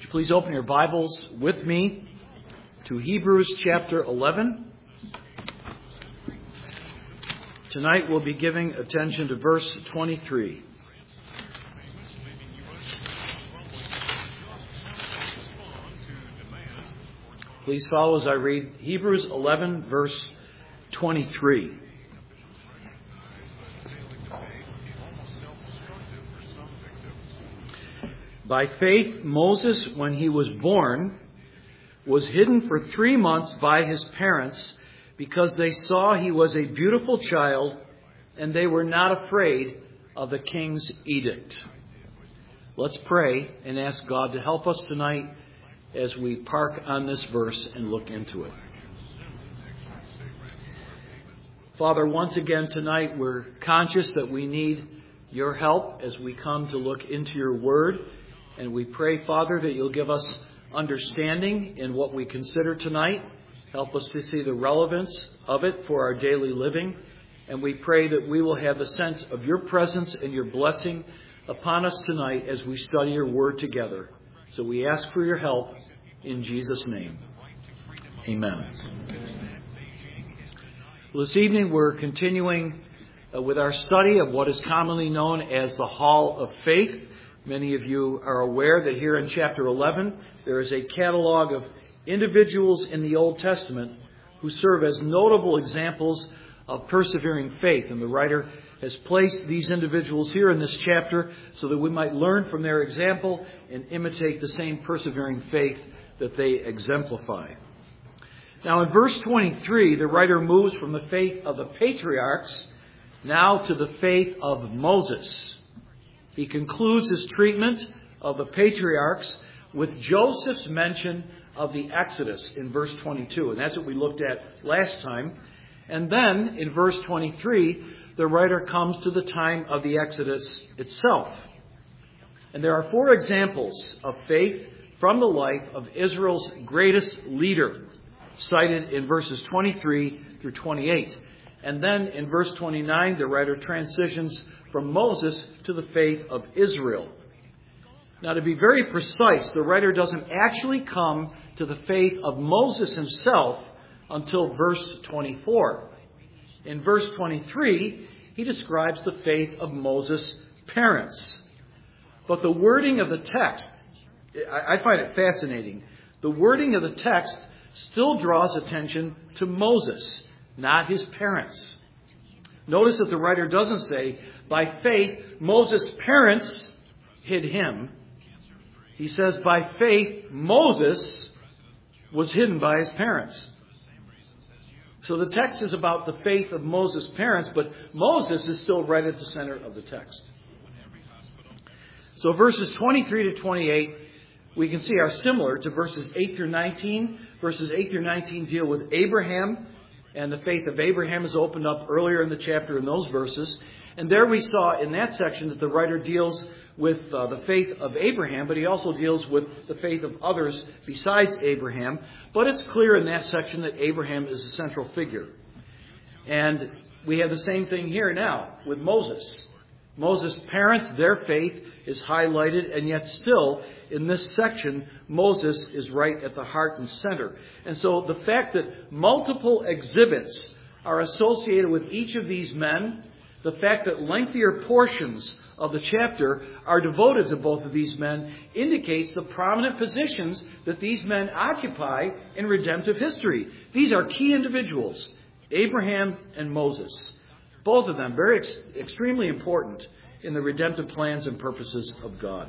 you please open your Bibles with me to Hebrews chapter 11. Tonight we'll be giving attention to verse 23. Please follow as I read Hebrews 11, verse 23. By faith, Moses, when he was born, was hidden for 3 months by his parents because they saw he was a beautiful child and they were not afraid of the king's edict. Let's pray and ask God to help us tonight as we park on this verse and look into it. Father, once again tonight we're conscious that we need your help as we come to look into your word. And we pray, Father, that you'll give us understanding in what we consider tonight. Help us to see the relevance of it for our daily living. And we pray that we will have the sense of your presence and your blessing upon us tonight as we study your word together. So we ask for your help in Jesus' name. Amen. Well, this evening we're continuing with our study of what is commonly known as the Hall of Faith. Many of you are aware that here in chapter 11, there is a catalog of individuals in the Old Testament who serve as notable examples of persevering faith. And the writer has placed these individuals here in this chapter so that we might learn from their example and imitate the same persevering faith that they exemplify. Now in verse 23, the writer moves from the faith of the patriarchs now to the faith of Moses. He concludes his treatment of the patriarchs with Joseph's mention of the Exodus in verse 22. And that's what we looked at last time. And then in verse 23, the writer comes to the time of the Exodus itself. And there are 4 examples of faith from the life of Israel's greatest leader, cited in verses 23 through 28. And then in verse 29, the writer transitions from Moses to the faith of Israel. Now, to be very precise, the writer doesn't actually come to the faith of Moses himself until verse 24. In verse 23, he describes the faith of Moses' parents. But the wording of the text, I find it fascinating. The wording of the text still draws attention to Moses, not his parents. Notice that the writer doesn't say, by faith, Moses' parents hid him. He says, by faith, Moses was hidden by his parents. So the text is about the faith of Moses' parents, but Moses is still right at the center of the text. So verses 23 to 28, we can see are similar to verses 8 through 19. Verses 8 through 19 deal with Abraham, and the faith of Abraham is opened up earlier in the chapter in those verses. And there we saw in that section that the writer deals with the faith of Abraham, but he also deals with the faith of others besides Abraham. But it's clear in that section that Abraham is the central figure. And we have the same thing here now with Moses. Moses' parents, their faith is highlighted, and yet still in this section, Moses is right at the heart and center. And so the fact that multiple exhibits are associated with each of these men, the fact that lengthier portions of the chapter are devoted to both of these men, indicates the prominent positions that these men occupy in redemptive history. These are key individuals, Abraham and Moses. Both of them very extremely important in the redemptive plans and purposes of God.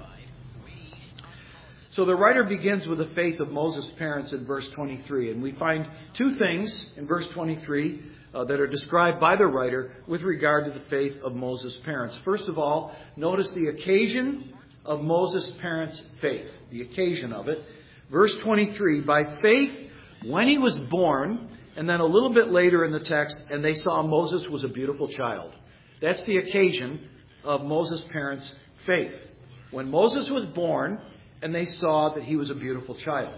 So the writer begins with the faith of Moses' parents in verse 23. And we find 2 things in verse 23 that are described by the writer with regard to the faith of Moses' parents. First of all, notice the occasion of Moses' parents' faith. The occasion of it. Verse 23, by faith, when he was born, and then a little bit later in the text, and they saw Moses was a beautiful child. That's the occasion of Moses' parents' faith. When Moses was born, and they saw that he was a beautiful child.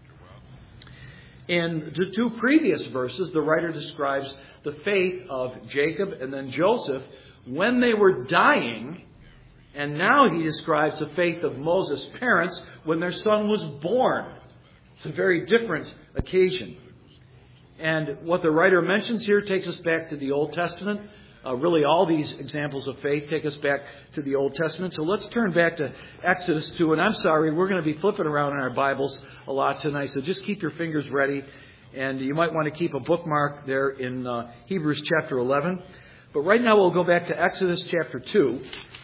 In the 2 previous verses, the writer describes the faith of Jacob and then Joseph when they were dying And now he describes the faith of Moses' parents when their son was born. It's a very different occasion. And what the writer mentions here takes us back to the Old Testament. Really, all these examples of faith take us back to the Old Testament. So let's turn back to Exodus 2. And I'm sorry, we're going to be flipping around in our Bibles a lot tonight. So just keep your fingers ready. And you might want to keep a bookmark there in Hebrews chapter 11. But right now we'll go back to Exodus chapter 2,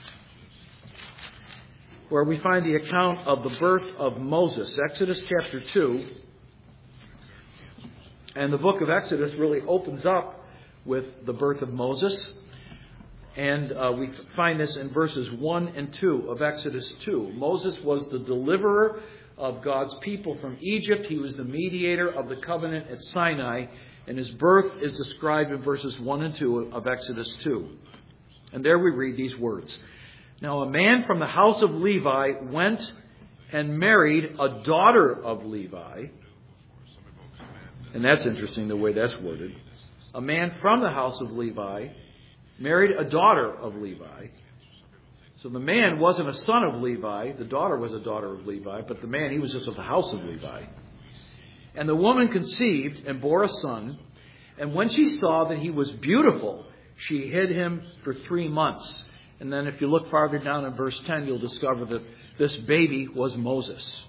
where we find the account of the birth of Moses. Exodus chapter 2. And the book of Exodus really opens up with the birth of Moses. And we find this in verses 1 and 2 of Exodus 2. Moses was the deliverer of God's people from Egypt. He was the mediator of the covenant at Sinai. And his birth is described in verses 1 and 2 of Exodus 2. And there we read these words. Now a man from the house of Levi went and married a daughter of Levi. And that's interesting the way that's worded. A man from the house of Levi married a daughter of Levi. So the man wasn't a son of Levi. The daughter was a daughter of Levi. But the man, he was just of the house of Levi. And the woman conceived and bore a son. And when she saw that he was beautiful, she hid him for 3 months. And then if you look farther down in verse 10, you'll discover that this baby was Moses.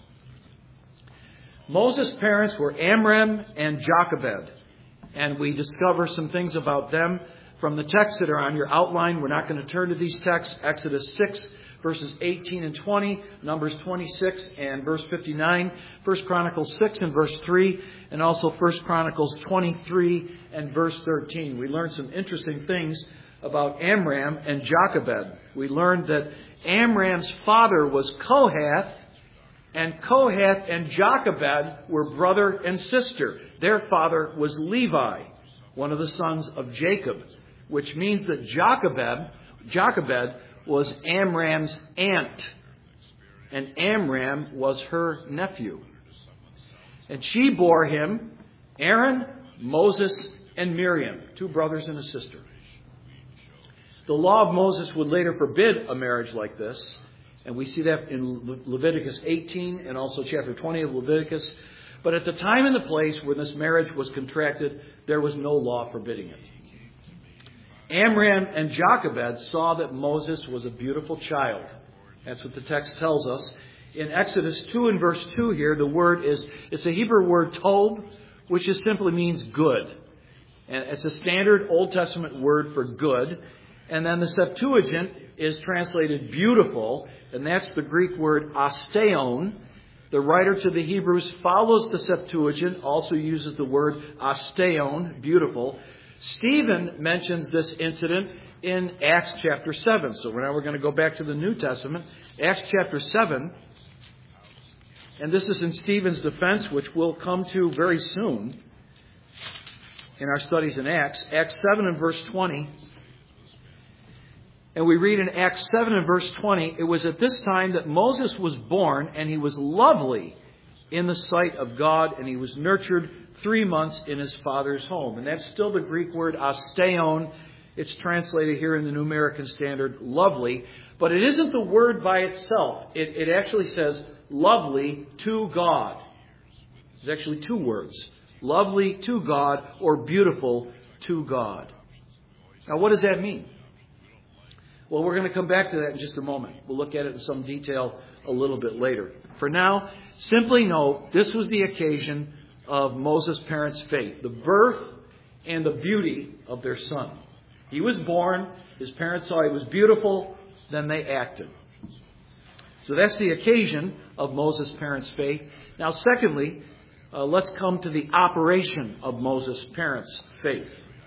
Moses' parents were Amram and Jochebed. And we discover some things about them from the texts that are on your outline. We're not going to turn to these texts. Exodus 6, verses 18 and 20, Numbers 26 and verse 59, 1 Chronicles 6 and verse 3, and also 1 Chronicles 23 and verse 13. We learned some interesting things about Amram and Jochebed. We learned that Amram's father was Kohath, and Kohath and Jochebed were brother and sister. Their father was Levi, one of the sons of Jacob, which means that Jochebed was Amram's aunt, and Amram was her nephew. And she bore him Aaron, Moses, and Miriam, 2 brothers and a sister. The law of Moses would later forbid a marriage like this. And we see that in Leviticus 18 and also chapter 20 of Leviticus. But at the time and the place where this marriage was contracted, there was no law forbidding it. Amram and Jochebed saw that Moses was a beautiful child. That's what the text tells us. In Exodus 2 and verse 2 here, the word it's a Hebrew word tov, which just simply means good. And it's a standard Old Testament word for good. And then the Septuagint is translated beautiful, and that's the Greek word osteon. The writer to the Hebrews follows the Septuagint, also uses the word osteon, beautiful. Stephen mentions this incident in Acts chapter 7. So now we're going to go back to the New Testament, Acts chapter 7. And this is in Stephen's defense, which we'll come to very soon in our studies in Acts. Acts 7 and verse 20. And we read in Acts 7 and verse 20, it was at this time that Moses was born, and he was lovely in the sight of God, and he was nurtured 3 months in his father's home. And that's still the Greek word osteon. It's translated here in the New American Standard, lovely. But it isn't the word by itself. It actually says lovely to God. There's actually 2 words. Lovely to God or beautiful to God. Now, what does that mean? Well, we're going to come back to that in just a moment. We'll look at it in some detail a little bit later. For now, simply know this was the occasion of Moses' parents' faith, the birth and the beauty of their son. He was born, his parents saw he was beautiful, then they acted. So that's the occasion of Moses' parents' faith. Now, secondly, let's come to the operation of Moses' parents' faith.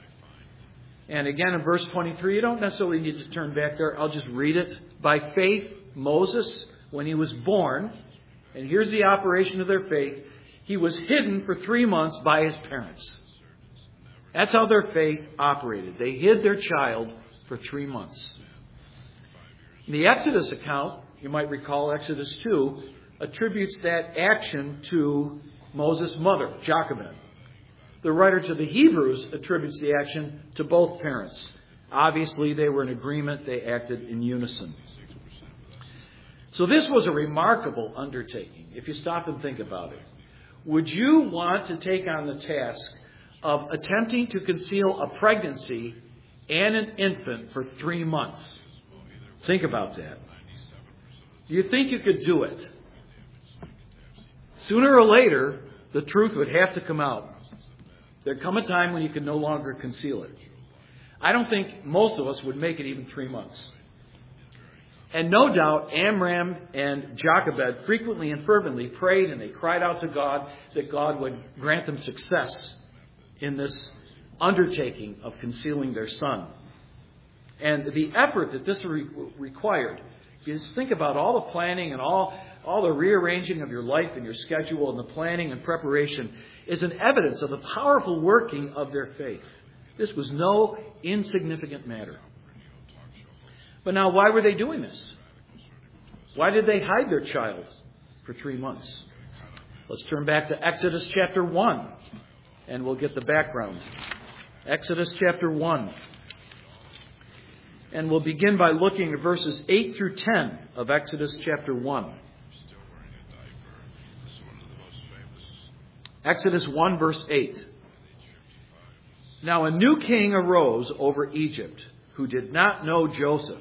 And again, in verse 23, you don't necessarily need to turn back there. I'll just read it. By faith, Moses, when he was born, and here's the operation of their faith, he was hidden for 3 months by his parents. That's how their faith operated. They hid their child for 3 months. In the Exodus account, you might recall Exodus 2, attributes that action to Moses' mother, Jochebed. The writer to the Hebrews attributes the action to both parents. Obviously, they were in agreement. They acted in unison. So this was a remarkable undertaking, if you stop and think about it. Would you want to take on the task of attempting to conceal a pregnancy and an infant for 3 months? Think about that. Do you think you could do it? Sooner or later, the truth would have to come out. There'd come a time when you could no longer conceal it. I don't think most of us would make it even 3 months. And no doubt Amram and Jochebed frequently and fervently prayed, and they cried out to God that God would grant them success in this undertaking of concealing their son. And the effort that this required, is think about all the planning and all the rearranging of your life and your schedule and the planning and preparation is an evidence of the powerful working of their faith. This was no insignificant matter. But now, why were they doing this? Why did they hide their child for 3 months? Let's turn back to Exodus chapter 1, and we'll get the background. Exodus chapter 1. And we'll begin by looking at verses 8 through 10 of Exodus chapter 1. Exodus 1, verse 8. Now a new king arose over Egypt, who did not know Joseph.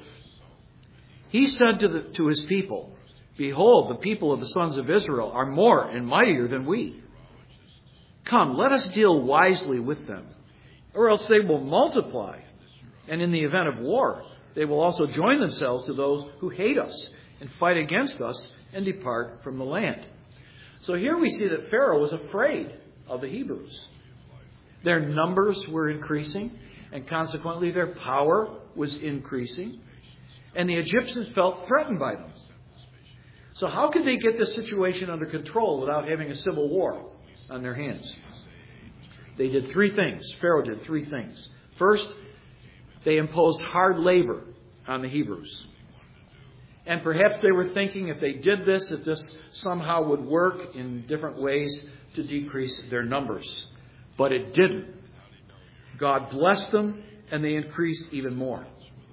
He said to his people, "Behold, the people of the sons of Israel are more and mightier than we. Come, let us deal wisely with them, or else they will multiply. And in the event of war, they will also join themselves to those who hate us and fight against us and depart from the land." So here we see that Pharaoh was afraid of the Hebrews. Their numbers were increasing, and consequently their power was increasing. And the Egyptians felt threatened by them. So how could they get this situation under control without having a civil war on their hands? They did 3 things. Pharaoh did 3 things. First, they imposed hard labor on the Hebrews. And perhaps they were thinking if they did this, that this somehow would work in different ways to decrease their numbers. But it didn't. God blessed them, and they increased even more.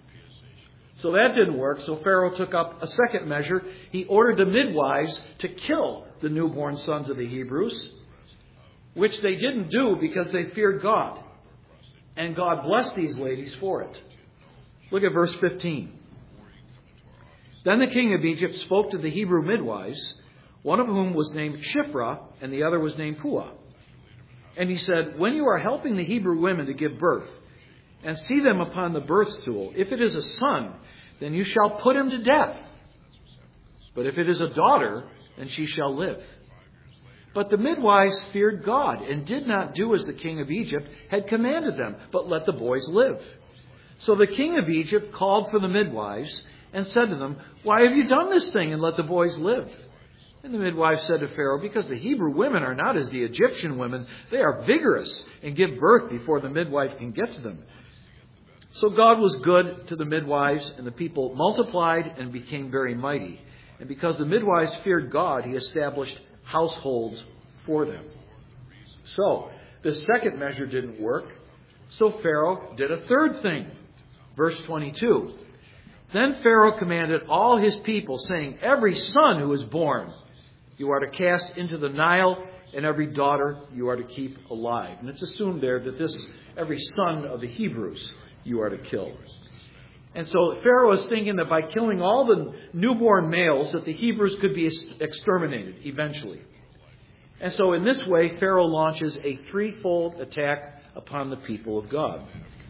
So that didn't work, so Pharaoh took up a second measure. He ordered the midwives to kill the newborn sons of the Hebrews, which they didn't do because they feared God. And God blessed these ladies for it. Look at verse 15. Then the king of Egypt spoke to the Hebrew midwives, one of whom was named Shiphrah, and the other was named Puah. And he said, "When you are helping the Hebrew women to give birth, and see them upon the birth stool, if it is a son, then you shall put him to death. But if it is a daughter, then she shall live." But the midwives feared God and did not do as the king of Egypt had commanded them, but let the boys live. So the king of Egypt called for the midwives and said to them, "Why have you done this thing and let the boys live?" And the midwives said to Pharaoh, "Because the Hebrew women are not as the Egyptian women. They are vigorous and give birth before the midwife can get to them." So God was good to the midwives, and the people multiplied and became very mighty. And because the midwives feared God, he established households for them. So the second measure didn't work. So Pharaoh did a third thing. Verse 22. Then Pharaoh commanded all his people, saying, "Every son who is born you are to cast into the Nile, and every daughter you are to keep alive." And it's assumed there that this every son of the Hebrews you are to kill. And so Pharaoh is thinking that by killing all the newborn males that the Hebrews could be exterminated eventually. And so in this way, Pharaoh launches a 3-fold attack upon the people of God.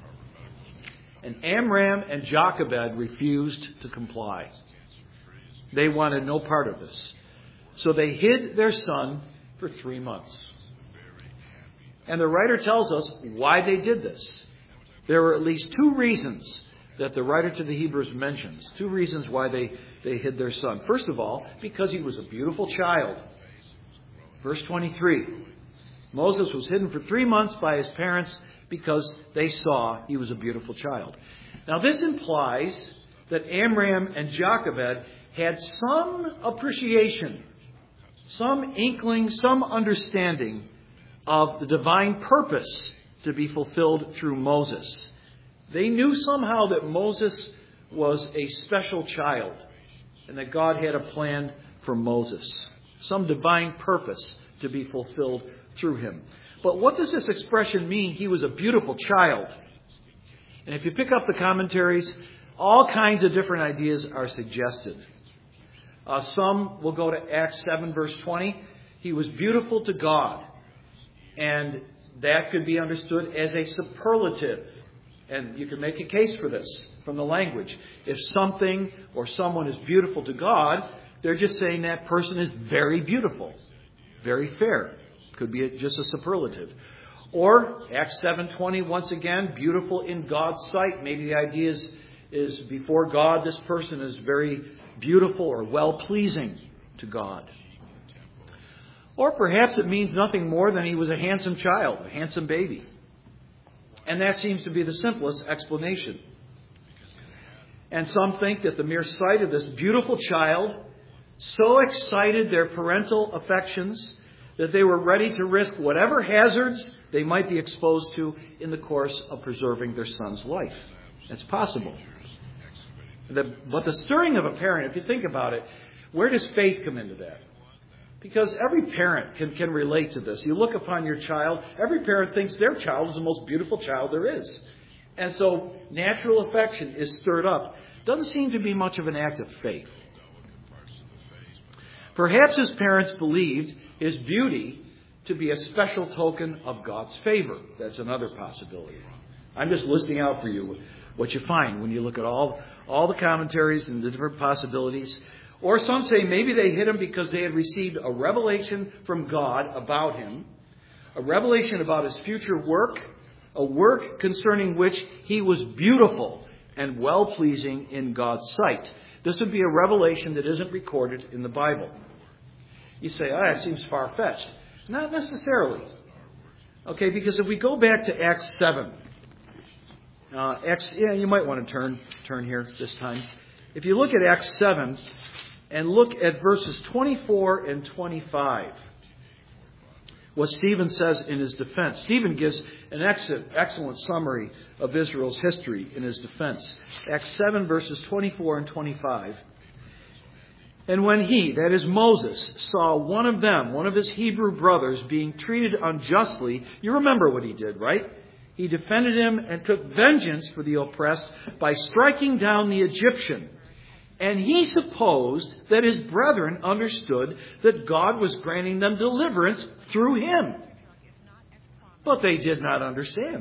And Amram and Jochebed refused to comply. They wanted no part of this. So they hid their son for 3 months. And the writer tells us why they did this. There were at least 2 reasons that the writer to the Hebrews mentions. 2 reasons why they hid their son. First of all, because he was a beautiful child. Verse 23. Moses was hidden for 3 months by his parents because they saw he was a beautiful child. Now this implies that Amram and Jochebed had some appreciation, some inkling, some understanding of the divine purpose to be fulfilled through Moses. They knew somehow that Moses was a special child. and that God had a plan for Moses, some divine purpose to be fulfilled through him. But what does this expression mean, he was a beautiful child? And if you pick up the commentaries, all kinds of different ideas are suggested. Some will go to Acts 7, verse 20. He was beautiful to God. And that could be understood as a superlative. And you can make a case for this from the language. If something or someone is beautiful to God, they're just saying that person is very beautiful, very fair. Could be just a superlative. Or Acts 7:20, once again, beautiful in God's sight. Maybe the idea is before God, this person is very beautiful or well-pleasing to God. Or perhaps it means nothing more than he was a handsome child, a handsome baby. And that seems to be the simplest explanation. And some think that the mere sight of this beautiful child so excited their parental affections that they were ready to risk whatever hazards they might be exposed to in the course of preserving their son's life. That's possible. But the stirring of a parent, if you think about it, where does faith come into that? Because every parent can relate to this. You look upon your child, every parent thinks their child is the most beautiful child there is. And so natural affection is stirred up. Doesn't seem to be much of an act of faith. Perhaps his parents believed his beauty to be a special token of God's favor. That's another possibility. I'm just listing out for you what you find when you look at all the commentaries and the different possibilities. Or some say maybe they hid him because they had received a revelation from God about him, a revelation about his future work, a work concerning which he was beautiful and well-pleasing in God's sight. This would be a revelation that isn't recorded in the Bible. You say, that seems far-fetched. Not necessarily. Okay, because if we go back to Acts 7, you might want to turn here this time. If you look at Acts 7 and look at verses 24 and 25, what Stephen says in his defense. Stephen gives an excellent summary of Israel's history in his defense. Acts 7, verses 24 and 25. And when he, that is Moses, saw one of his Hebrew brothers, being treated unjustly, you remember what he did, right? He defended him and took vengeance for the oppressed by striking down the Egyptian. And he supposed that his brethren understood that God was granting them deliverance through him. But they did not understand.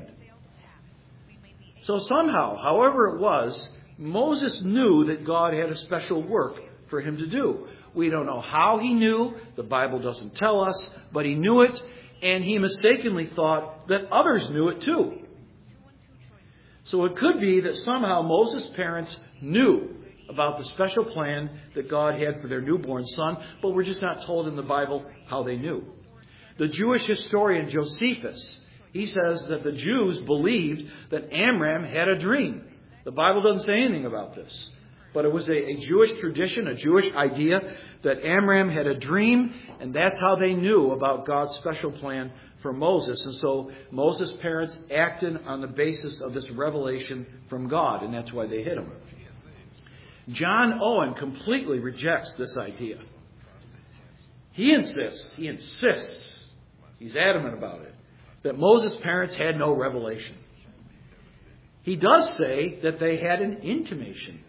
So somehow, however it was, Moses knew that God had a special work for him to do. We don't know how he knew. The Bible doesn't tell us, but he knew it, and he mistakenly thought that others knew it too. So it could be that somehow Moses' parents knew about the special plan that God had for their newborn son, but we're just not told in the Bible how they knew. The Jewish historian Josephus, he says that the Jews believed that Amram had a dream. The Bible doesn't say anything about this. But it was a Jewish tradition, a Jewish idea that Amram had a dream, and that's how they knew about God's special plan for Moses. And so Moses' parents acted on the basis of this revelation from God, and that's why they hid him. John Owen completely rejects this idea. He insists, he's adamant about it, that Moses' parents had no revelation. He does say that they had an intimation.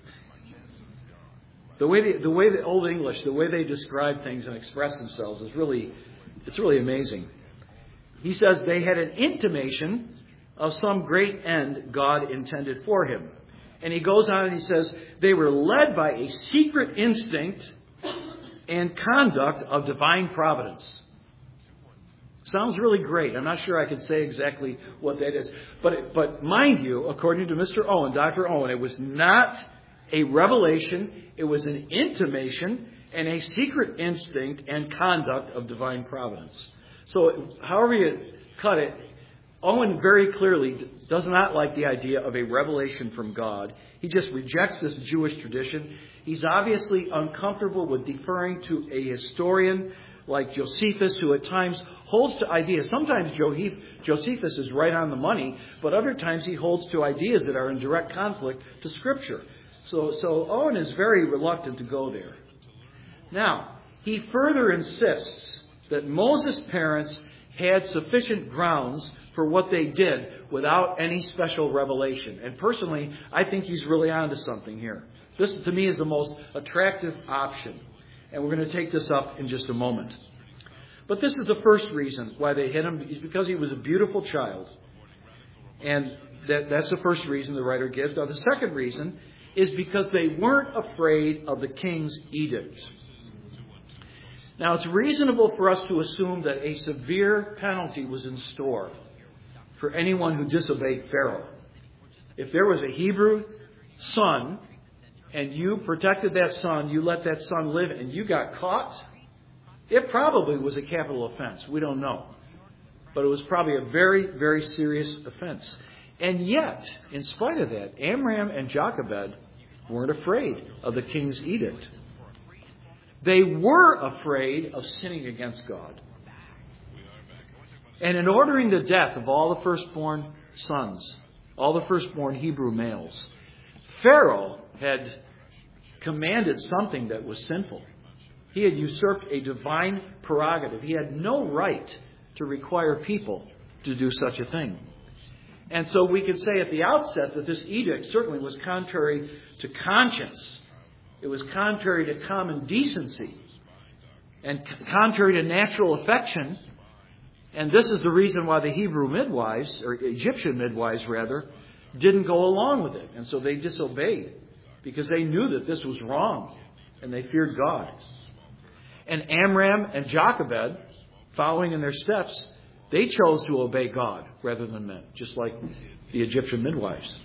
The way the Old English, the way they describe things and express themselves it's really amazing. He says they had an intimation of some great end God intended for him. And he goes on and he says they were led by a secret instinct and conduct of divine providence. Sounds really great. I'm not sure I can say exactly what that is. But mind you, according to Mr. Owen, Dr. Owen, it was not a revelation. It was an intimation and a secret instinct and conduct of divine providence. So however you cut it, Owen very clearly does not like the idea of a revelation from God. He just rejects this Jewish tradition. He's obviously uncomfortable with deferring to a historian like Josephus, who at times holds to ideas. Sometimes Josephus is right on the money, but other times he holds to ideas that are in direct conflict to Scripture. So Owen is very reluctant to go there. Now, he further insists that Moses' parents had sufficient grounds for what they did without any special revelation. And personally, I think he's really onto something here. This, to me, is the most attractive option. And we're going to take this up in just a moment. But this is the first reason why they hit him, is because he was a beautiful child. And that's the first reason the writer gives. Now, the second reason is because they weren't afraid of the king's edict. Now, it's reasonable for us to assume that a severe penalty was in store for anyone who disobeyed Pharaoh. If there was a Hebrew son and you protected that son, you let that son live, and you got caught, it probably was a capital offense. We don't know. But it was probably a very, very serious offense. And yet, in spite of that, Amram and Jochebed weren't afraid of the king's edict. They were afraid of sinning against God. And in ordering the death of all the firstborn sons, all the firstborn Hebrew males, Pharaoh had commanded something that was sinful. He had usurped a divine prerogative. He had no right to require people to do such a thing. And so we could say at the outset that this edict certainly was contrary to conscience. It was contrary to common decency and contrary to natural affection. And this is the reason why the Hebrew midwives, or Egyptian midwives rather, didn't go along with it. And so they disobeyed because they knew that this was wrong and they feared God. And Amram and Jochebed, following in their steps, they chose to obey God rather than men, just like the Egyptian midwives.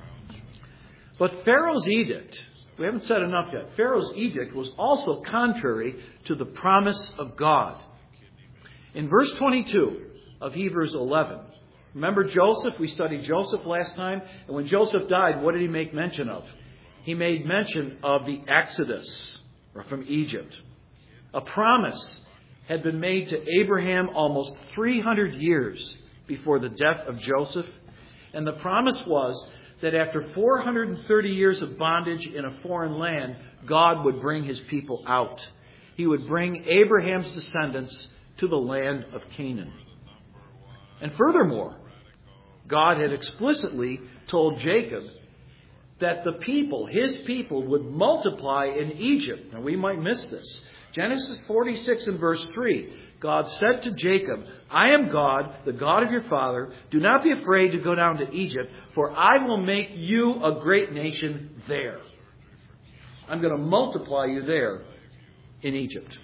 But Pharaoh's edict, we haven't said enough yet. Pharaoh's edict was also contrary to the promise of God. In verse 22 of Hebrews 11, remember Joseph? We studied Joseph last time. And when Joseph died, what did he make mention of? He made mention of the Exodus from Egypt. A promise had been made to Abraham almost 300 years before the death of Joseph. And the promise was that after 430 years of bondage in a foreign land, God would bring his people out. He would bring Abraham's descendants to the land of Canaan. And furthermore, God had explicitly told Jacob that the people, his people, would multiply in Egypt. Now we might miss this. Genesis 46 and verse 3, God said to Jacob, I am God, the God of your father. Do not be afraid to go down to Egypt, for I will make you a great nation there. I'm going to multiply you there in Egypt.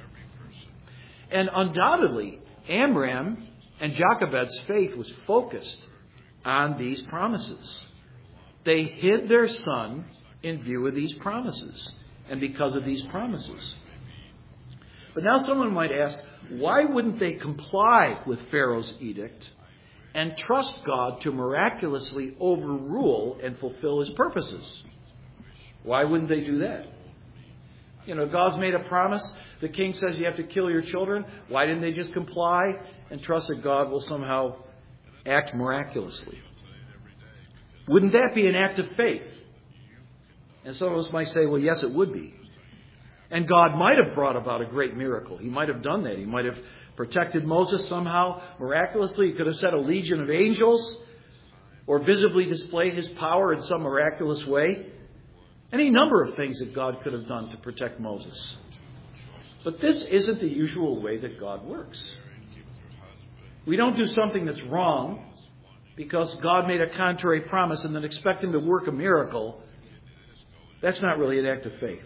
And undoubtedly, Amram and Jochebed's faith was focused on these promises. They hid their son in view of these promises and because of these promises. But now someone might ask, why wouldn't they comply with Pharaoh's edict and trust God to miraculously overrule and fulfill his purposes? Why wouldn't they do that? You know, God's made a promise. The king says you have to kill your children. Why didn't they just comply and trust that God will somehow act miraculously? Wouldn't that be an act of faith? And some of us might say, well, yes, it would be. And God might have brought about a great miracle. He might have done that. He might have protected Moses somehow miraculously. He could have sent a legion of angels or visibly displayed his power in some miraculous way. Any number of things that God could have done to protect Moses. But this isn't the usual way that God works. We don't do something that's wrong because God made a contrary promise and then expect him to work a miracle. That's not really an act of faith.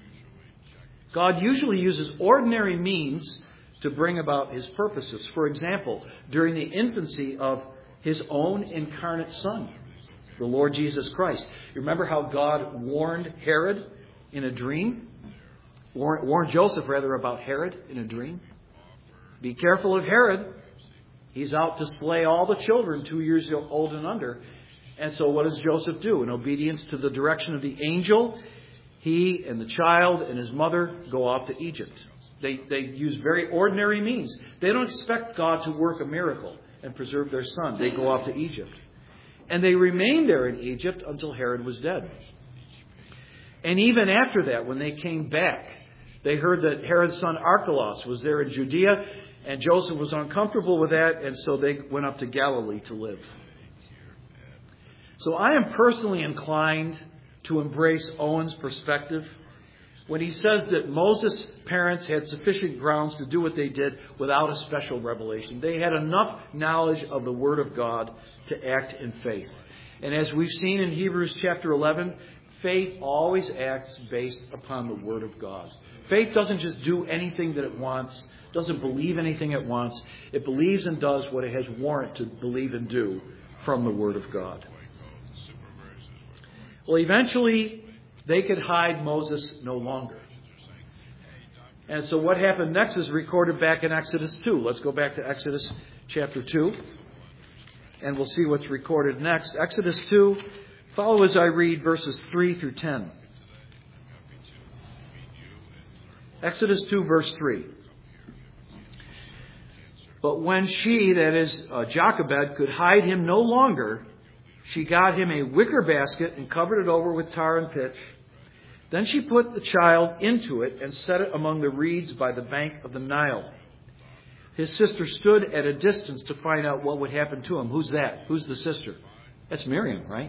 God usually uses ordinary means to bring about his purposes. For example, during the infancy of his own incarnate Son, the Lord Jesus Christ. You remember how God warned Herod in a dream? Warned Joseph, rather, about Herod in a dream. Be careful of Herod. He's out to slay all the children 2 years old and under. And so what does Joseph do? In obedience to the direction of the angel, he and the child and his mother go off to Egypt. They use very ordinary means. They don't expect God to work a miracle and preserve their son. They go off to Egypt. And they remained there in Egypt until Herod was dead. And even after that, when they came back, they heard that Herod's son Archelaus was there in Judea, and Joseph was uncomfortable with that, and so they went up to Galilee to live. So I am personally inclined to embrace Owen's perspective when he says that Moses' parents had sufficient grounds to do what they did without a special revelation. They had enough knowledge of the Word of God to act in faith. And as we've seen in Hebrews chapter 11, faith always acts based upon the Word of God. Faith doesn't just do anything that it wants, doesn't believe anything it wants. It believes and does what it has warrant to believe and do from the Word of God. Well, eventually, they could hide Moses no longer. And so what happened next is recorded back in Exodus 2. Let's go back to Exodus chapter 2, and we'll see what's recorded next. Exodus 2, follow as I read verses 3 through 10. Exodus 2, verse 3. But when she, that is Jochebed, could hide him no longer, she got him a wicker basket and covered it over with tar and pitch. Then she put the child into it and set it among the reeds by the bank of the Nile. His sister stood at a distance to find out what would happen to him. Who's that? Who's the sister? That's Miriam, right?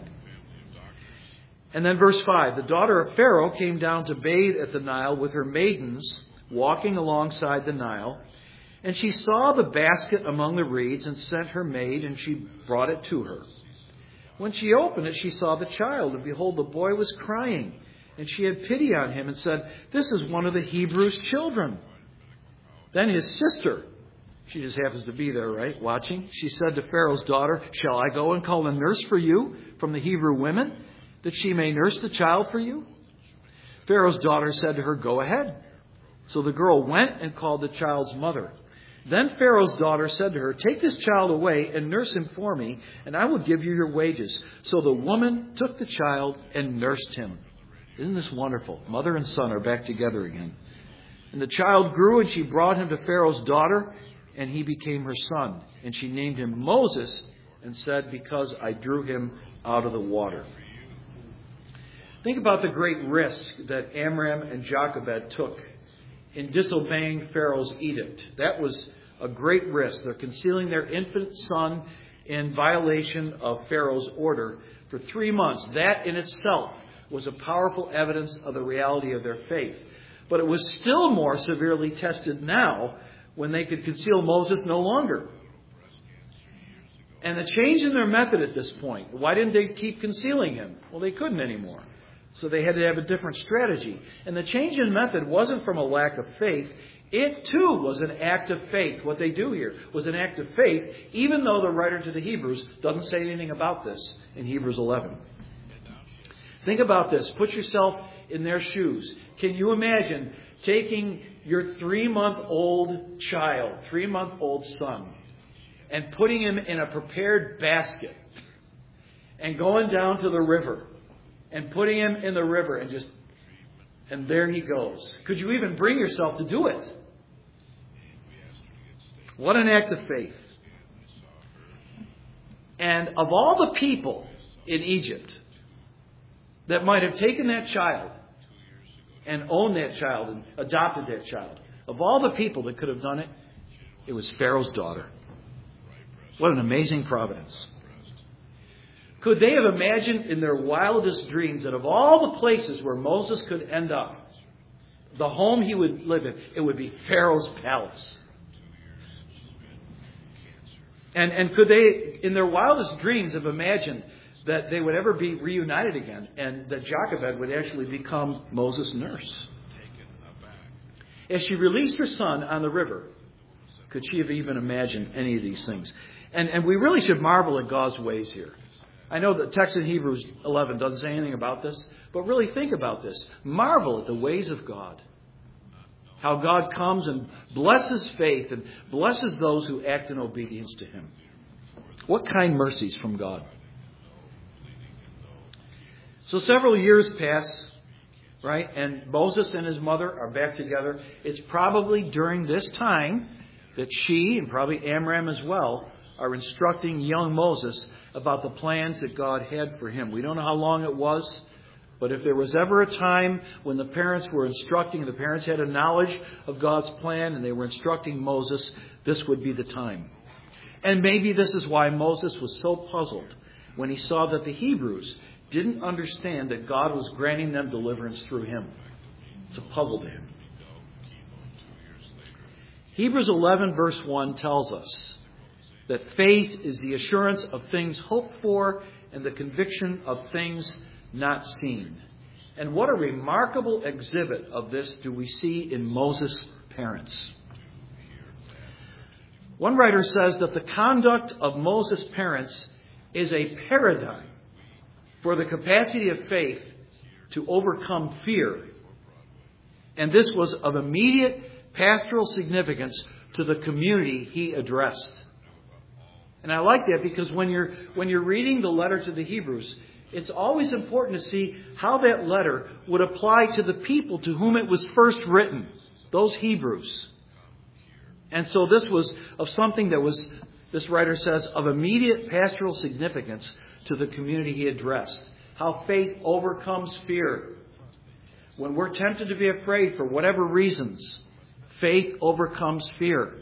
And then verse 5. The daughter of Pharaoh came down to bathe at the Nile with her maidens walking alongside the Nile. And she saw the basket among the reeds and sent her maid, and she brought it to her. When she opened it, she saw the child, and behold, the boy was crying. And she had pity on him and said, "This is one of the Hebrews' children." Then his sister, she just happens to be there, right, watching, she said to Pharaoh's daughter, "Shall I go and call a nurse for you from the Hebrew women, that she may nurse the child for you?" Pharaoh's daughter said to her, "Go ahead." So the girl went and called the child's mother. Then Pharaoh's daughter said to her, "Take this child away and nurse him for me, and I will give you your wages." So the woman took the child and nursed him. Isn't this wonderful? Mother and son are back together again. And the child grew, and she brought him to Pharaoh's daughter, and he became her son. And she named him Moses and said, "Because I drew him out of the water." Think about the great risk that Amram and Jochebed took in disobeying Pharaoh's edict. That was a great risk. They're concealing their infant son in violation of Pharaoh's order for 3 months. That in itself was a powerful evidence of the reality of their faith. But it was still more severely tested now when they could conceal Moses no longer. And the change in their method at this point, why didn't they keep concealing him? Well, they couldn't anymore. So they had to have a different strategy. And the change in method wasn't from a lack of faith. It, too, was an act of faith. What they do here was an act of faith, even though the writer to the Hebrews doesn't say anything about this in Hebrews 11. Think about this. Put yourself in their shoes. Can you imagine taking your 3-month-old child, 3-month-old son, and putting him in a prepared basket and going down to the river and putting him in the river and there he goes? Could you even bring yourself to do it? What an act of faith. And of all the people in Egypt that might have taken that child and owned that child and adopted that child, of all the people that could have done it, it was Pharaoh's daughter. What an amazing providence. Could they have imagined in their wildest dreams that of all the places where Moses could end up, the home he would live in, it would be Pharaoh's palace? And could they, in their wildest dreams, have imagined that they would ever be reunited again and that Jochebed would actually become Moses' nurse? As she released her son on the river, could she have even imagined any of these things? And we really should marvel at God's ways here. I know the text in Hebrews 11 doesn't say anything about this, but really think about this. Marvel at the ways of God. How God comes and blesses faith and blesses those who act in obedience to Him. What kind mercies from God. So several years pass, right? And Moses and his mother are back together. It's probably during this time that she, and probably Amram as well, are instructing young Moses about the plans that God had for him. We don't know how long it was, But if there was ever a time when the parents were instructing, the parents had a knowledge of God's plan and they were instructing Moses, this would be the time. And maybe this is why Moses was so puzzled when he saw that the Hebrews didn't understand that God was granting them deliverance through him. It's a puzzle to him. Hebrews 11 verse 1 tells us that faith is the assurance of things hoped for and the conviction of things not seen. And what a remarkable exhibit of this do we see in Moses' parents. One writer says that the conduct of Moses' parents is a paradigm for the capacity of faith to overcome fear. And this was of immediate pastoral significance to the community he addressed. And I like that because when you're reading the letter to the Hebrews, it's always important to see how that letter would apply to the people to whom it was first written, those Hebrews. And so this was of something that was, this writer says, of immediate pastoral significance to the community he addressed. How faith overcomes fear. When we're tempted to be afraid for whatever reasons, faith overcomes fear.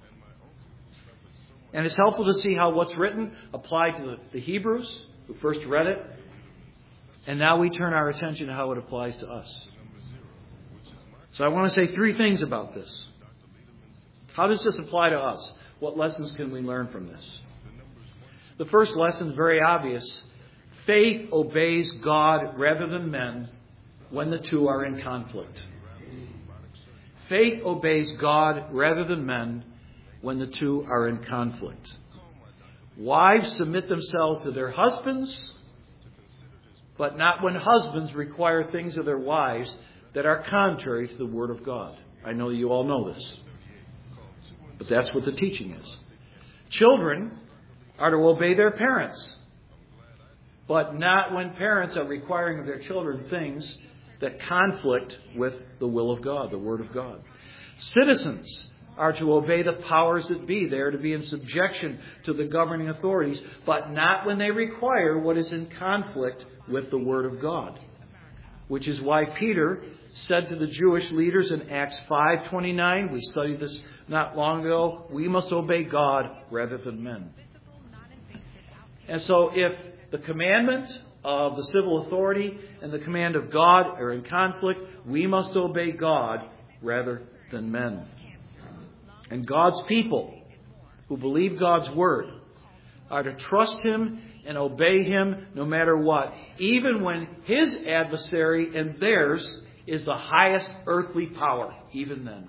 And it's helpful to see how what's written applied to the Hebrews who first read it. And now we turn our attention to how it applies to us. So I want to say three things about this. How does this apply to us? What lessons can we learn from this? The first lesson is very obvious. Faith obeys God rather than men when the two are in conflict. Faith obeys God rather than men when the two are in conflict. Wives submit themselves to their husbands, but not when husbands require things of their wives that are contrary to the Word of God. I know you all know this. But that's what the teaching is. Children are to obey their parents, but not when parents are requiring of their children things that conflict with the will of God, the Word of God. Citizens are to obey the powers that be. They are to be in subjection to the governing authorities, but not when they require what is in conflict with the Word of God. Which is why Peter said to the Jewish leaders in Acts 5:29, we studied this not long ago, we must obey God rather than men. And so if the commandment of the civil authority and the command of God are in conflict, we must obey God rather than men. And God's people who believe God's word are to trust Him and obey Him no matter what, even when His adversary and theirs is the highest earthly power, even then.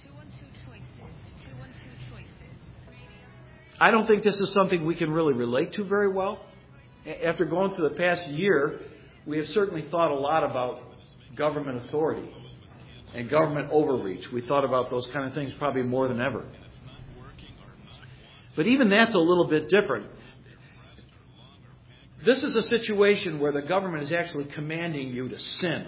I don't think this is something we can really relate to very well. After going through the past year, we have certainly thought a lot about government authority and government overreach. We thought about those kind of things probably more than ever. But even that's a little bit different. This is a situation where the government is actually commanding you to sin,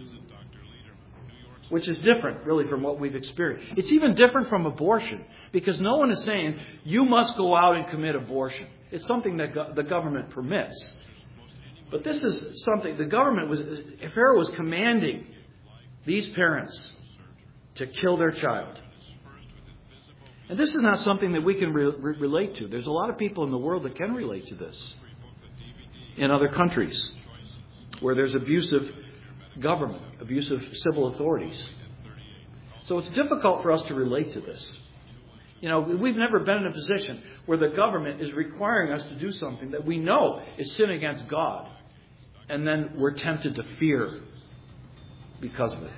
which is different, really, from what we've experienced. It's even different from abortion, because no one is saying, you must go out and commit abortion. It's something that the government permits. But this is something, Pharaoh was commanding these parents to kill their child. And this is not something that we can relate to. There's a lot of people in the world that can relate to this. In other countries, where there's abusive government, abusive civil authorities. So it's difficult for us to relate to this. You know, we've never been in a position where the government is requiring us to do something that we know is sin against God. And then we're tempted to fear because of it.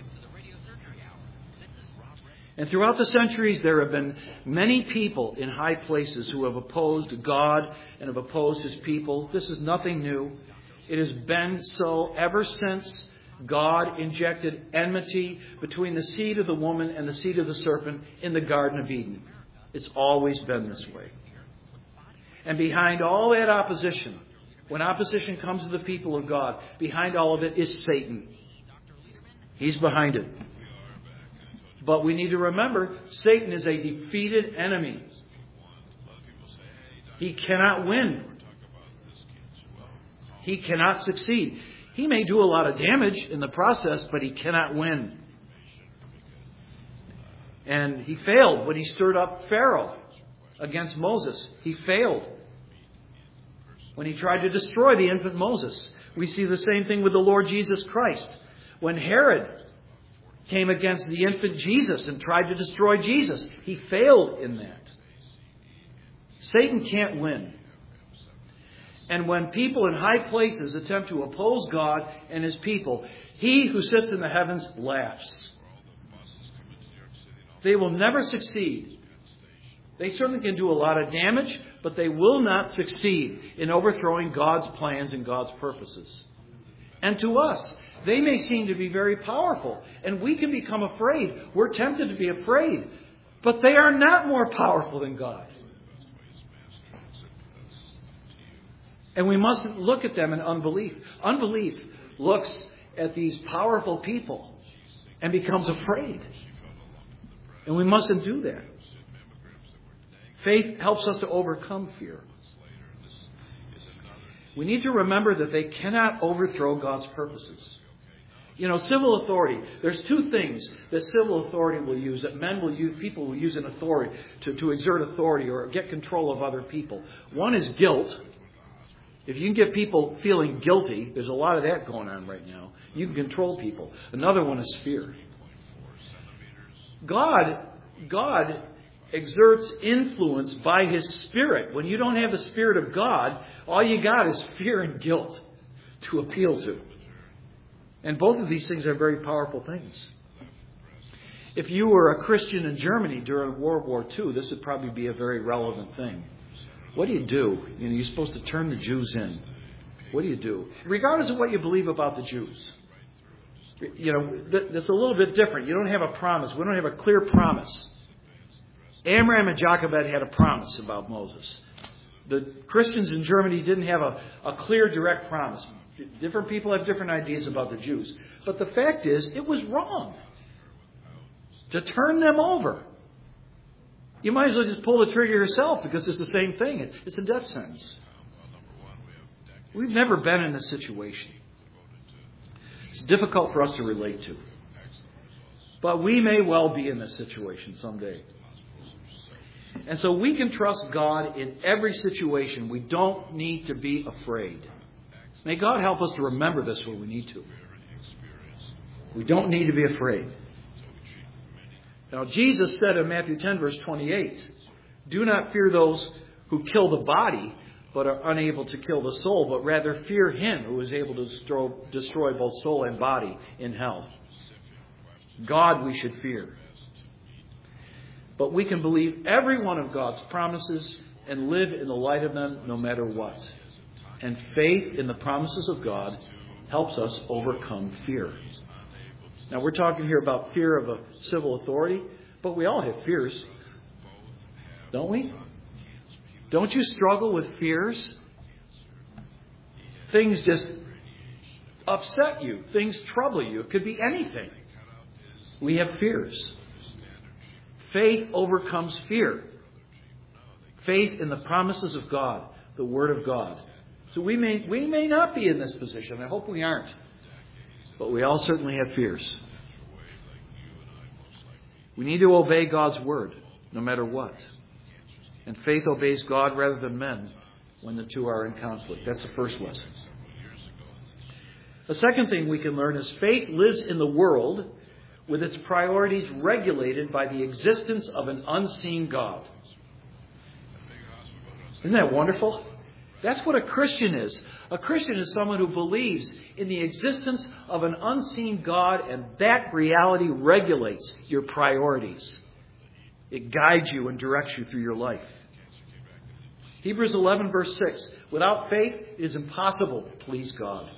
And throughout the centuries, there have been many people in high places who have opposed God and have opposed His people. This is nothing new. It has been so ever since God injected enmity between the seed of the woman and the seed of the serpent in the Garden of Eden. It's always been this way. And behind all that opposition, when opposition comes to the people of God, behind all of it is Satan. He's behind it. But we need to remember, Satan is a defeated enemy. He cannot win. He cannot succeed. He may do a lot of damage in the process, but he cannot win. And he failed when he stirred up Pharaoh against Moses. He failed when he tried to destroy the infant Moses. We see the same thing with the Lord Jesus Christ. When Herod came against the infant Jesus and tried to destroy Jesus, he failed in that. Satan can't win. And when people in high places attempt to oppose God and His people, He who sits in the heavens laughs. They will never succeed. They certainly can do a lot of damage, but they will not succeed in overthrowing God's plans and God's purposes. And to us, they may seem to be very powerful, and we can become afraid. We're tempted to be afraid, but they are not more powerful than God. And we mustn't look at them in unbelief. Unbelief looks at these powerful people and becomes afraid. And we mustn't do that. Faith helps us to overcome fear. We need to remember that they cannot overthrow God's purposes. Civil authority. There's two things that civil authority will use, that men will use, people will use in authority to exert authority or get control of other people. One is guilt. If you can get people feeling guilty, there's a lot of that going on right now. You can control people. Another one is fear. God exerts influence by His Spirit. When you don't have the Spirit of God, all you got is fear and guilt to appeal to. And both of these things are very powerful things. If you were a Christian in Germany during World War II, this would probably be a very relevant thing. What do? You're supposed to turn the Jews in. What do? Regardless of what you believe about the Jews. That's a little bit different. You don't have a promise. We don't have a clear promise. Amram and Jochebed had a promise about Moses. The Christians in Germany didn't have a clear, direct promise. Different people have different ideas about the Jews. But the fact is, it was wrong to turn them over. You might as well just pull the trigger yourself, because it's the same thing. It's a death sentence. We've never been in this situation. It's difficult for us to relate to. But we may well be in this situation someday. And so we can trust God in every situation. We don't need to be afraid. May God help us to remember this when we need to. We don't need to be afraid. Now, Jesus said in Matthew 10, verse 28, "Do not fear those who kill the body, but are unable to kill the soul, but rather fear Him who is able to destroy both soul and body in hell." God we should fear. But we can believe every one of God's promises and live in the light of them no matter what. And faith in the promises of God helps us overcome fear. Now, we're talking here about fear of a civil authority, but we all have fears, don't we? Don't you struggle with fears? Things just upset you. Things trouble you. It could be anything. We have fears. Faith overcomes fear. Faith in the promises of God, the Word of God. So we may not be in this position. I hope we aren't. But we all certainly have fears. We need to obey God's Word, no matter what. And faith obeys God rather than men when the two are in conflict. That's the first lesson. The second thing we can learn is faith lives in the world with its priorities regulated by the existence of an unseen God. Isn't that wonderful? That's what a Christian is. A Christian is someone who believes in the existence of an unseen God, and that reality regulates your priorities. It guides you and directs you through your life. Hebrews 11, verse 6. Without faith, it is impossible to please God.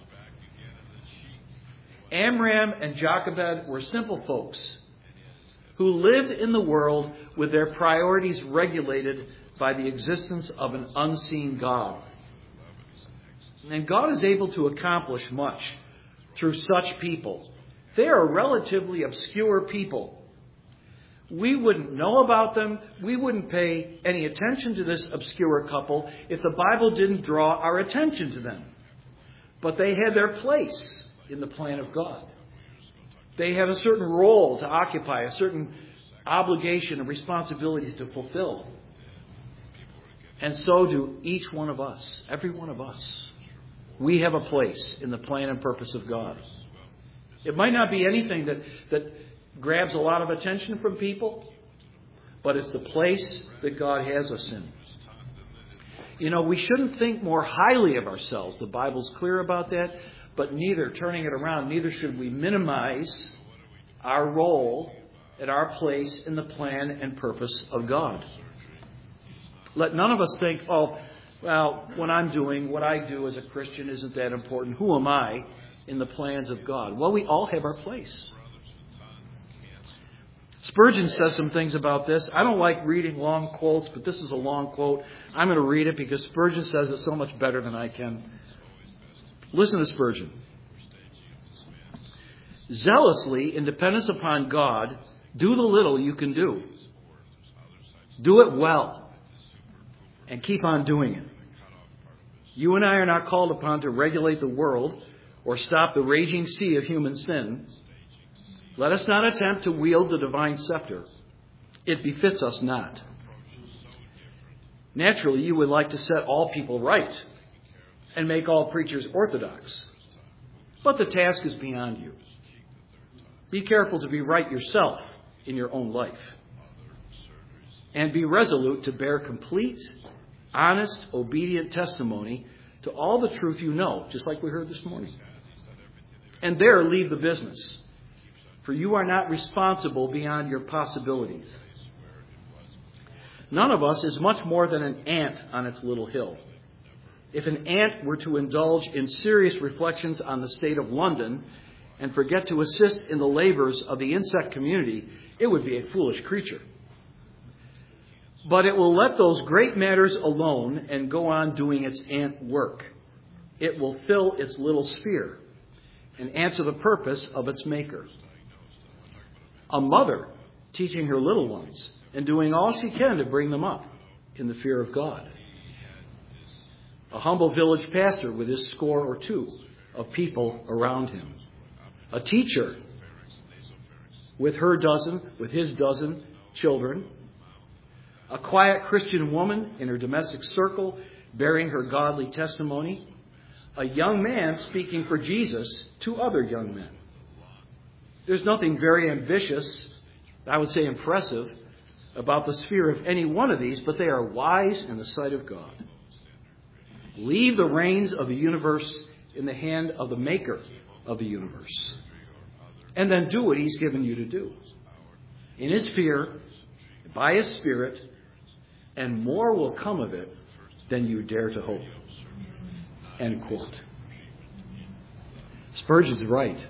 Amram and Jochebed were simple folks who lived in the world with their priorities regulated by the existence of an unseen God. And God is able to accomplish much through such people. They are relatively obscure people. We wouldn't know about them. We wouldn't pay any attention to this obscure couple if the Bible didn't draw our attention to them. But they had their place in the plan of God. They had a certain role to occupy, a certain obligation and responsibility to fulfill. And so do each one of us, every one of us. We have a place in the plan and purpose of God. It might not be anything that grabs a lot of attention from people, but it's the place that God has us in. You know, we shouldn't think more highly of ourselves. The Bible's clear about that. But turning it around, neither should we minimize our role and our place in the plan and purpose of God. Let none of us think, oh, well, what I'm doing, what I do as a Christian isn't that important. Who am I in the plans of God? Well, we all have our place. Spurgeon says some things about this. I don't like reading long quotes, but this is a long quote. I'm going to read it because Spurgeon says it so much better than I can. Listen to Spurgeon. Zealously, in dependence upon God, do the little you can do. Do it well. And keep on doing it. You and I are not called upon to regulate the world or stop the raging sea of human sin. Let us not attempt to wield the divine scepter. It befits us not. Naturally, you would like to set all people right and make all preachers orthodox. But the task is beyond you. Be careful to be right yourself in your own life. And be resolute to bear complete, honest, obedient testimony to all the truth you know, just like we heard this morning. And there leave the business. For you are not responsible beyond your possibilities. None of us is much more than an ant on its little hill. If an ant were to indulge in serious reflections on the state of London and forget to assist in the labors of the insect community, it would be a foolish creature. But it will let those great matters alone and go on doing its ant work. It will fill its little sphere and answer the purpose of its maker. A mother teaching her little ones and doing all she can to bring them up in the fear of God. A humble village pastor with his score or two of people around him. A teacher with his dozen children. A quiet Christian woman in her domestic circle bearing her godly testimony. A young man speaking for Jesus to other young men. There's nothing very ambitious, I would say impressive, about the sphere of any one of these, but they are wise in the sight of God. Leave the reins of the universe in the hand of the maker of the universe. And then do what he's given you to do. In his fear, by his Spirit, and more will come of it than you dare to hope. End quote. Spurgeon's right.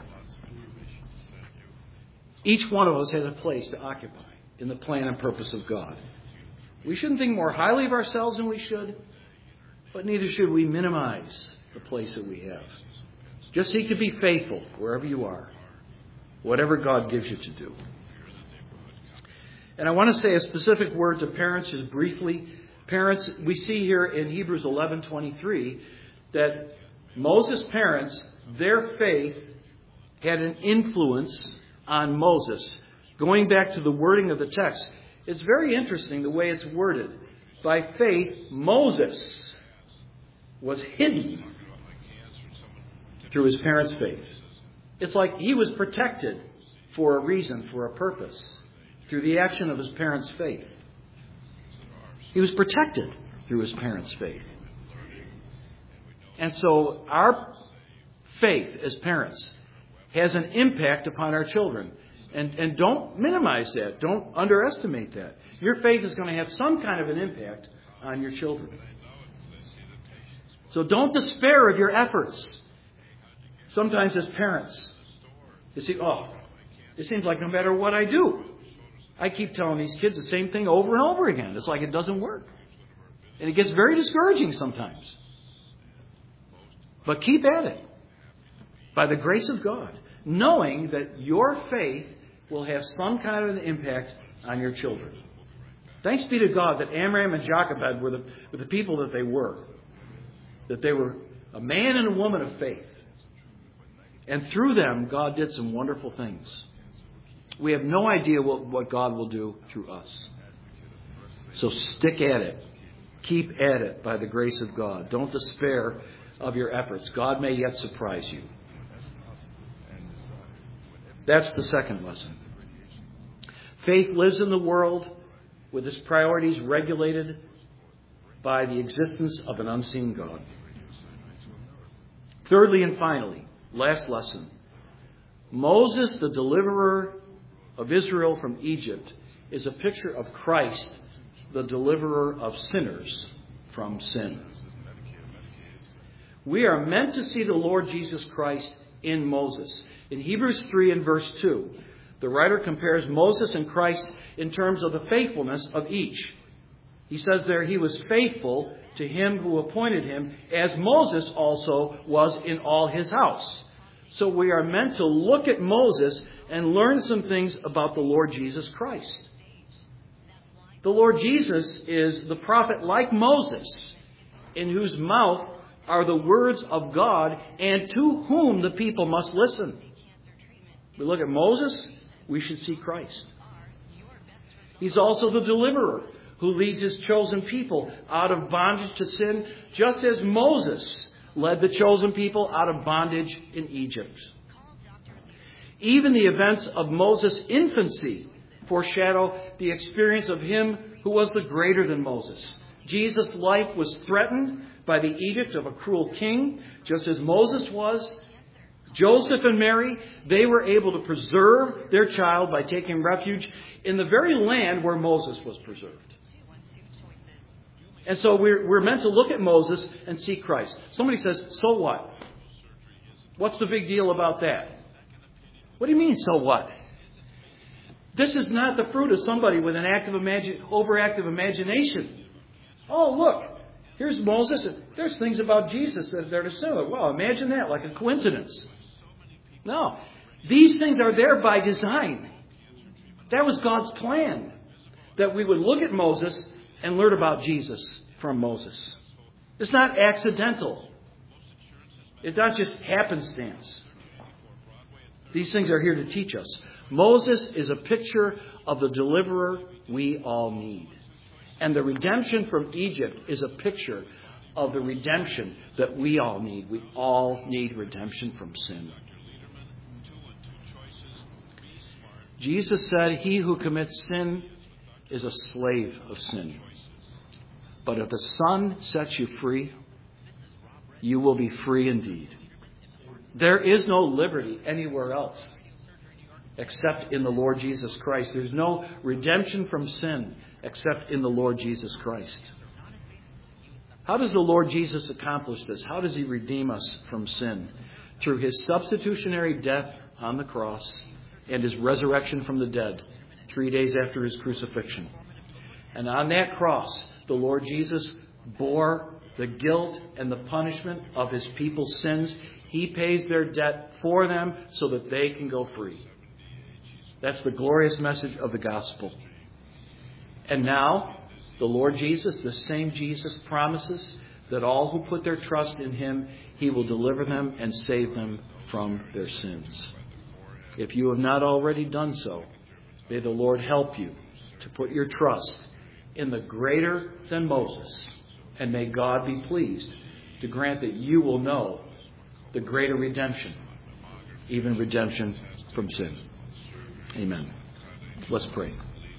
Each one of us has a place to occupy in the plan and purpose of God. We shouldn't think more highly of ourselves than we should, but neither should we minimize the place that we have. Just seek to be faithful wherever you are, whatever God gives you to do. And I want to say a specific word to parents just briefly. Parents, we see here in Hebrews 11:23 that Moses' parents, their faith had an influence on Moses. Going back to the wording of the text, it's very interesting the way it's worded. By faith, Moses was hidden through his parents' faith. It's like he was protected for a reason, for a purpose, through the action of his parents' faith. He was protected through his parents' faith. And so our faith as parents has an impact upon our children. And don't minimize that. Don't underestimate that. Your faith is going to have some kind of an impact on your children. So don't despair of your efforts. Sometimes as parents, you see, it seems like no matter what I do, I keep telling these kids the same thing over and over again. It's like it doesn't work. And it gets very discouraging sometimes. But keep at it. By the grace of God, knowing that your faith will have some kind of an impact on your children. Thanks be to God that Amram and Jochebed were the people that they were. That they were A man and a woman of faith. And through them, God did some wonderful things. We have no idea what God will do through us. So stick at it. Keep at it by the grace of God. Don't despair of your efforts. God may yet surprise you. That's the second lesson. Faith lives in the world with its priorities regulated by the existence of an unseen God. Thirdly and finally, last lesson. Moses, the deliverer of Israel from Egypt, is a picture of Christ, the deliverer of sinners from sin. We are meant to see the Lord Jesus Christ in Moses. In Hebrews 3 and verse 2, the writer compares Moses and Christ in terms of the faithfulness of each. He says there, he was faithful to him who appointed him, as Moses also was in all his house. So we are meant to look at Moses and learn some things about the Lord Jesus Christ. The Lord Jesus is the prophet like Moses, in whose mouth are the words of God and to whom the people must listen. We look at Moses, we should see Christ. He's also the deliverer who leads his chosen people out of bondage to sin, just as Moses led the chosen people out of bondage in Egypt. Even the events of Moses' infancy foreshadow the experience of him who was the greater than Moses. Jesus' life was threatened by the edict of a cruel king, just as Moses was. Joseph and Mary, they were able to preserve their child by taking refuge in the very land where Moses was preserved. And so we're meant to look at Moses and see Christ. Somebody says, so what? What's the big deal about that? What do you mean, so what? This is not the fruit of somebody with an overactive imagination. Oh, look, here's Moses, and there's things about Jesus that are similar. Well, imagine that, like a coincidence. No, these things are there by design. That was God's plan, that we would look at Moses and learn about Jesus from Moses. It's not accidental. It's not just happenstance. These things are here to teach us. Moses is a picture of the deliverer we all need. And the redemption from Egypt is a picture of the redemption that we all need. We all need redemption from sin. Jesus said, he who commits sin is a slave of sin. But if the Son sets you free, you will be free indeed. There is no liberty anywhere else except in the Lord Jesus Christ. There's no redemption from sin except in the Lord Jesus Christ. How does the Lord Jesus accomplish this? How does he redeem us from sin? Through his substitutionary death on the cross and his resurrection from the dead 3 days after his crucifixion. And on that cross, the Lord Jesus bore the guilt and the punishment of his people's sins. He pays their debt for them so that they can go free. That's the glorious message of the gospel. And now, the Lord Jesus, the same Jesus, promises that all who put their trust in him, he will deliver them and save them from their sins. If you have not already done so, may the Lord help you to put your trust in the greater than Moses. And may God be pleased to grant that you will know the greater redemption, even redemption from sin. Amen. Let's pray.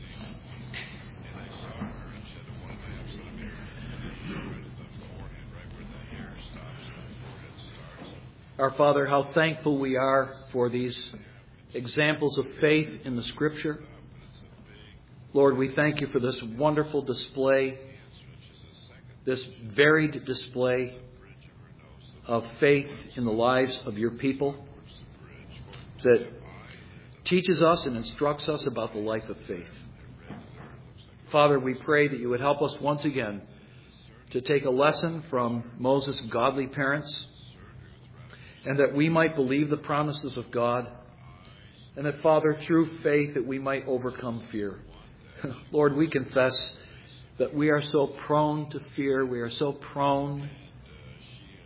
Our Father, how thankful we are for these examples of faith in the Scripture. Lord, we thank you for this wonderful display, this varied display of faith in the lives of your people that teaches us and instructs us about the life of faith. Father, we pray that you would help us once again to take a lesson from Moses' godly parents, and that we might believe the promises of God, and that, Father, through faith that we might overcome fear. Lord, we confess that we are so prone to fear. We are so prone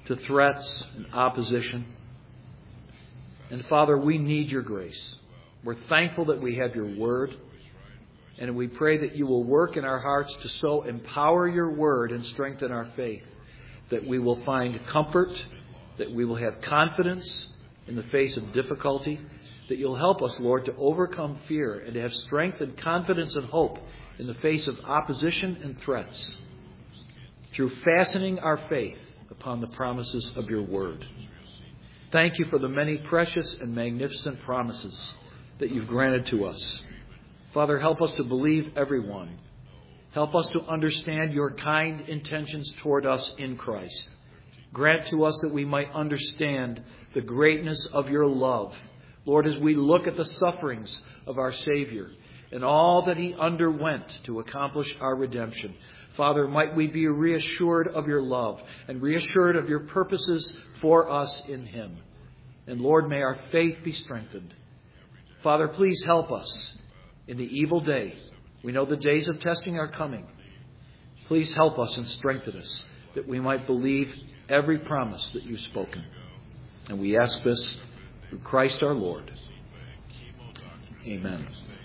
to threats and opposition. And Father, we need your grace. We're thankful that we have your word. And we pray that you will work in our hearts to so empower your word and strengthen our faith, that we will find comfort, that we will have confidence in the face of difficulty, that you'll help us, Lord, to overcome fear and to have strength and confidence and hope in the face of opposition and threats, through fastening our faith upon the promises of your word. Thank you for the many precious and magnificent promises that you've granted to us. Father, help us to believe every one. Help us to understand your kind intentions toward us in Christ. Grant to us that we might understand the greatness of your love. Lord, as we look at the sufferings of our Savior and all that he underwent to accomplish our redemption, Father, might we be reassured of your love and reassured of your purposes for us in him. And Lord, may our faith be strengthened. Father, please help us in the evil day. We know the days of testing are coming. Please help us and strengthen us that we might believe every promise that you've spoken. And we ask this through Christ our Lord. Amen.